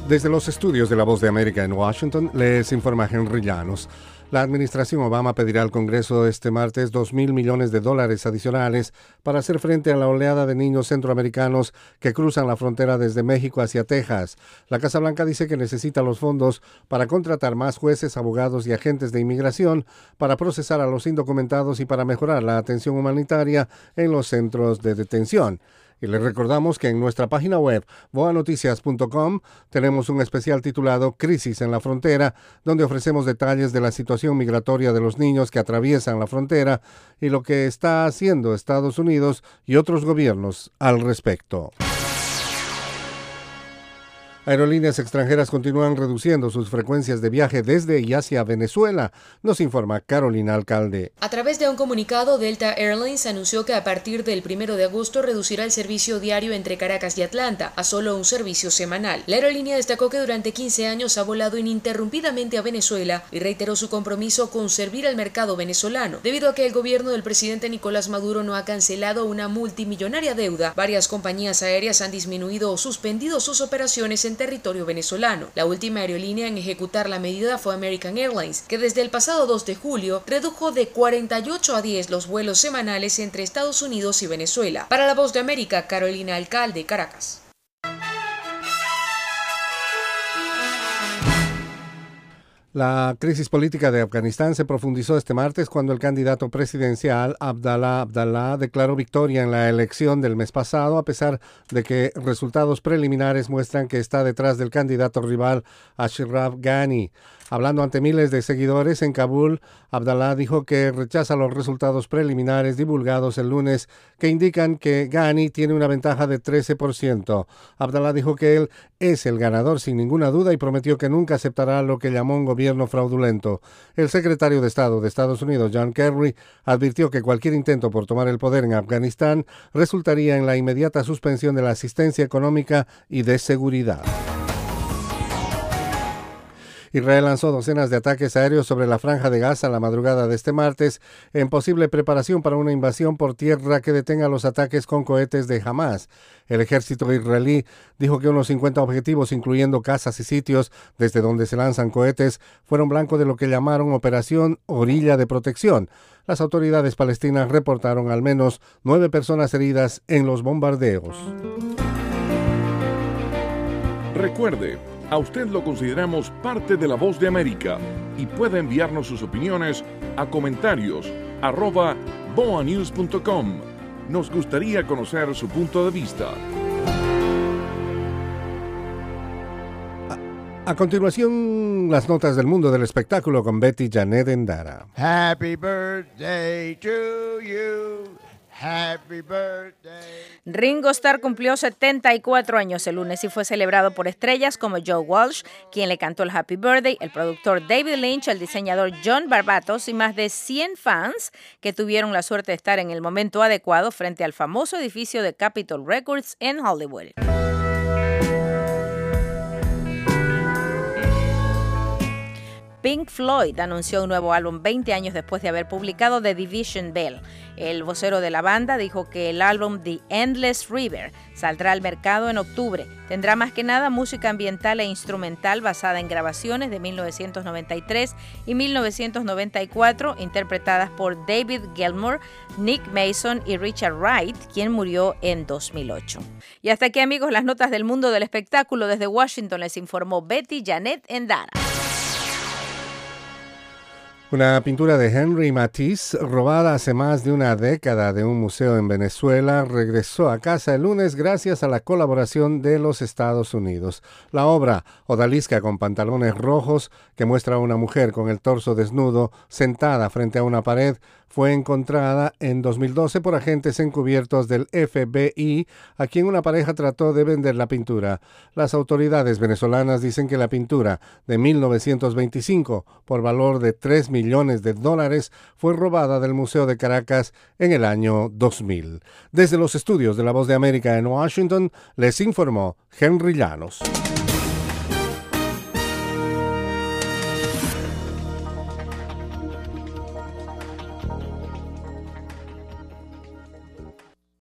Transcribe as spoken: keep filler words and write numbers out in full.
Desde los estudios de La Voz de América en Washington, les informa Henry Llanos. La administración Obama pedirá al Congreso este martes dos mil millones de dólares adicionales para hacer frente a la oleada de niños centroamericanos que cruzan la frontera desde México hacia Texas. La Casa Blanca dice que necesita los fondos para contratar más jueces, abogados y agentes de inmigración para procesar a los indocumentados y para mejorar la atención humanitaria en los centros de detención. Y les recordamos que en nuestra página web, boa noticias punto com, tenemos un especial titulado Crisis en la Frontera, donde ofrecemos detalles de la situación migratoria de los niños que atraviesan la frontera y lo que está haciendo Estados Unidos y otros gobiernos al respecto. Aerolíneas extranjeras continúan reduciendo sus frecuencias de viaje desde y hacia Venezuela, nos informa Carolina Alcalde. A través de un comunicado, Delta Airlines anunció que a partir del primero de agosto reducirá el servicio diario entre Caracas y Atlanta a solo un servicio semanal. La aerolínea destacó que durante quince años ha volado ininterrumpidamente a Venezuela y reiteró su compromiso con servir al mercado venezolano. Debido a que el gobierno del presidente Nicolás Maduro no ha cancelado una multimillonaria deuda, varias compañías aéreas han disminuido o suspendido sus operaciones en territorio venezolano. La última aerolínea en ejecutar la medida fue American Airlines, que desde el pasado dos de julio redujo de cuarenta y ocho a diez los vuelos semanales entre Estados Unidos y Venezuela. Para La Voz de América, Carolina Alcalde, Caracas. La crisis política de Afganistán se profundizó este martes cuando el candidato presidencial Abdallah Abdallah declaró victoria en la elección del mes pasado, a pesar de que resultados preliminares muestran que está detrás del candidato rival Ashraf Ghani. Hablando ante miles de seguidores en Kabul, Abdallah dijo que rechaza los resultados preliminares divulgados el lunes que indican que Ghani tiene una ventaja de trece por ciento. Abdallah dijo que él es el ganador sin ninguna duda y prometió que nunca aceptará lo que llamó un gobierno fraudulento. El secretario de Estado de Estados Unidos, John Kerry, advirtió que cualquier intento por tomar el poder en Afganistán resultaría en la inmediata suspensión de la asistencia económica y de seguridad. Israel lanzó docenas de ataques aéreos sobre la Franja de Gaza la madrugada de este martes, en posible preparación para una invasión por tierra que detenga los ataques con cohetes de Hamás. El ejército israelí dijo que unos cincuenta objetivos, incluyendo casas y sitios desde donde se lanzan cohetes, fueron blanco de lo que llamaron Operación Orilla de Protección. Las autoridades palestinas reportaron al menos nueve personas heridas en los bombardeos. Recuerde, a usted lo consideramos parte de La Voz de América y puede enviarnos sus opiniones a comentarios arroba boa news punto com. Nos gustaría conocer su punto de vista. A, a continuación, las notas del mundo del espectáculo con Betty Janet Endara. Happy birthday to you. Happy birthday. Ringo Starr cumplió setenta y cuatro años el lunes y fue celebrado por estrellas como Joe Walsh, quien le cantó el Happy Birthday, el productor David Lynch, el diseñador John Barbatos y más de cien fans que tuvieron la suerte de estar en el momento adecuado frente al famoso edificio de Capitol Records en Hollywood. Pink Floyd anunció un nuevo álbum veinte años después de haber publicado The Division Bell. El vocero de la banda dijo que el álbum The Endless River saldrá al mercado en octubre. Tendrá más que nada música ambiental e instrumental basada en grabaciones de mil novecientos noventa y tres y mil novecientos noventa y cuatro, interpretadas por David Gilmour, Nick Mason y Richard Wright, quien murió en dos mil ocho. Y hasta aquí, amigos, las notas del mundo del espectáculo. Desde Washington les informó Betty Janet Endara. Una pintura de Henri Matisse, robada hace más de una década de un museo en Venezuela, regresó a casa el lunes gracias a la colaboración de los Estados Unidos. La obra, odalisca con pantalones rojos, que muestra a una mujer con el torso desnudo sentada frente a una pared, fue encontrada en dos mil doce por agentes encubiertos del F B I, a quien una pareja trató de vender la pintura. Las autoridades venezolanas dicen que la pintura de mil novecientos veinticinco, por valor de tres millones de dólares, fue robada del Museo de Caracas en el año dos mil. Desde los estudios de La Voz de América en Washington, les informó Henry Llanos.